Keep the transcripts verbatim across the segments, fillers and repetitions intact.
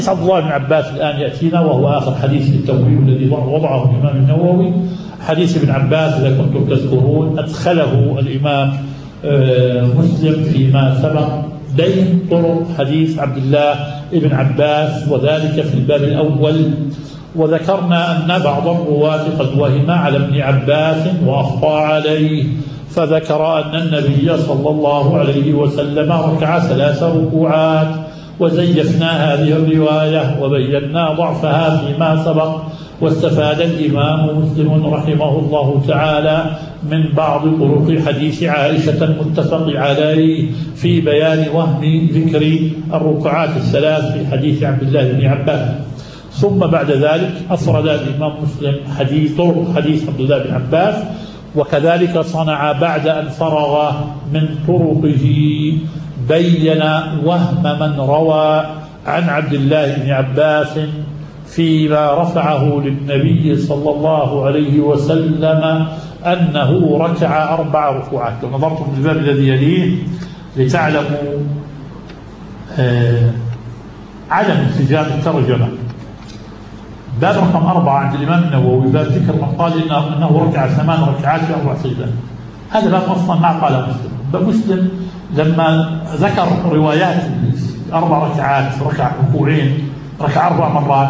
عبد الله بن عباس الآن يأتينا، وهو آخر حديث في التمويل الذي وضعه الإمام النووي. حديث ابن عباس إذا كنتم تذكرون أدخله الإمام مسلم فيما سبق بين طرق حديث عبد الله بن عباس، وذلك في الباب الأول. وذكرنا أن بعض الرواة قد وهم على ابن عباس وأخطأ عليه، فذكر أن النبي صلى الله عليه وسلم ركع ثلاث ركوعات، وزيفنا هذه الرواية وبينا ضعفها فيما سبق. واستفاد الإمام مسلم رحمه الله تعالى من بعض طرق حديث عائشة المتفق عليه في بيان وهم ذكر الركعات الثلاث في حديث عبد الله بن عباس. ثم بعد ذلك أفرد الإمام مسلم حديث طرق حديث عبد الله بن عباس، وكذلك صنع بعد أن فرغ من طرقه بين وهم من روى عن عبد الله بن عباس فيما رفعه للنبي صلى الله عليه وسلم أنه ركع أربع ركوعات. لو نظرتم في الباب الذي يليه لتعلموا آه عدم انسجام الترجمة. باب رقم أربعة عند الإمام النووي باب ذكر من قال إنه, إنه ركع ثمان ركعات في أربع سجدات. هذا باب أصلا ما قال مسلم. باب مسلم لما ذكر روايات أربع ركعات، ركع ركوعين، ركع أربع مرات،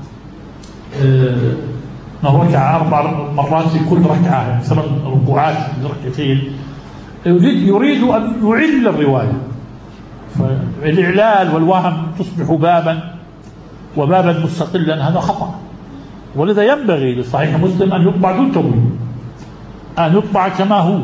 أنه ركع أربع مرات في كل ركعة، يعني ثمان ركوعات في ركعتين، يريد أن يعل الرواية. فالإعلال والوهم تصبح بابا وبابا مستقلا، هذا خطأ. ولذا ينبغي لصحيح مسلم أن يطبع دون تمويل، أن يطبع كما هو.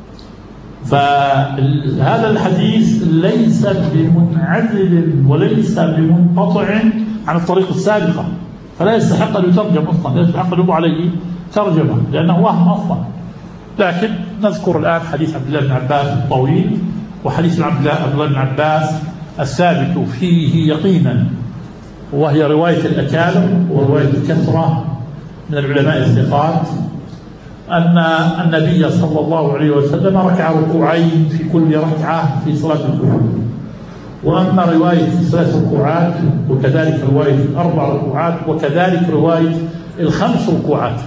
فهذا الحديث ليس بمنعزل وليس بمنقطع عن الطريق السابقة، فلا يستحق أن يترجم أصلا، لا يستحق أن يبقى عليه ترجمة لأنه وهم أصلا. لكن نذكر الآن حديث عبد الله بن عباس الطويل، وحديث عبد الله بن عباس الثابت فيه يقينا، وهي رواية الأكالم ورواية الكثرة من العلماء الثقات، أن النبي صلى الله عليه وسلم ركع ركوعين في كل ركعة في صلاة الكسوف. وأما رواية ثلاث ركوعات، وكذلك رواية أربع ركوعات، وكذلك رواية الخمس ركوعات،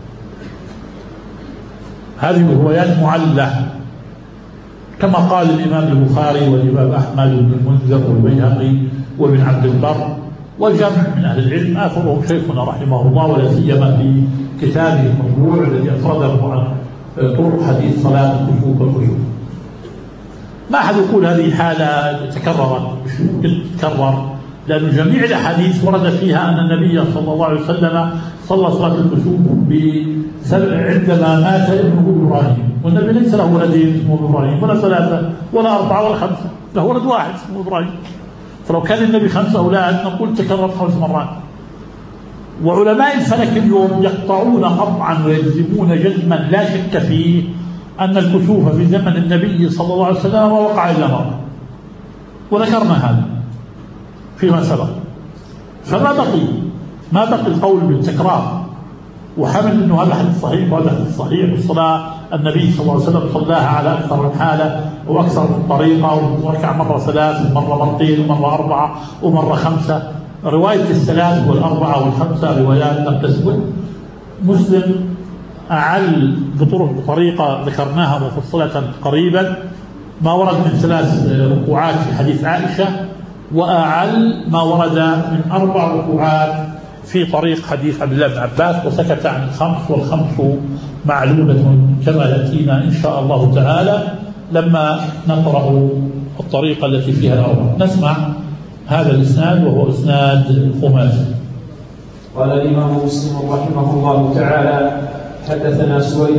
هذه الروايات معلة كما قال الإمام البخاري والإمام أحمد بن المنذر والبيهقي وابن عبد البر والجمع من أهل العلم، آخرهم شيخنا رحمه الله، ولا سيما في كتابه المطبوع الذي أفرده عن طرق حديث صلاة الكسوف والخسوف. ما أحد يقول هذه حالة تكررت، مش ممكن تتكرر، لأن جميع الأحاديث ورد فيها أن النبي صلى الله عليه وسلم صلى صلاة الكسوف عندما مات ابنه إبراهيم، والنبي ليس له ولدين اسمه إبراهيم، ولا ثلاثة ولا أربعة ولا خمسة، له ولد واحد اسمه إبراهيم. فلو كان النبي خمسة أولاد نقول تكرر خمس مرات. وعلماء الفلك اليوم يقطعون قطعا ويجزمون جزما لا شك فيه أن الكسوف في زمن النبي صلى الله عليه وسلم ما وقع إلا مرة، وذكرنا هذا فيما سبق. فما بقي ما بقي القول بالتكرار وحمل أنه هذا حديث صحيح وهذا حديث صحيح. والصلاة النبي صلى الله عليه وسلم صلاها على أكثر من حالة وأكثر من طريقة، وركع مرة ثلاث ومرة مرتين ومرة أربعة ومرة خمسة. رواية الثلاث والأربعة والخمسة روايات لم تثبت. مسلم أعل بطرق بطريقة ذكرناها مفصلة قريبا ما ورد من ثلاث ركوعات في حديث عائشة، وأعل ما ورد من أربع ركوعات في طريق حديث عبد الله بن عباس، وسكت عن الخمس، والخمس معلومة كما يأتينا إن شاء الله تعالى لما نقرأ الطريقة التي فيها الأربع. نسمع هذا الإسناد وهو إسناد الخماسي. قال الإمام مسلم رحمه الله تعالى: حدثنا سويد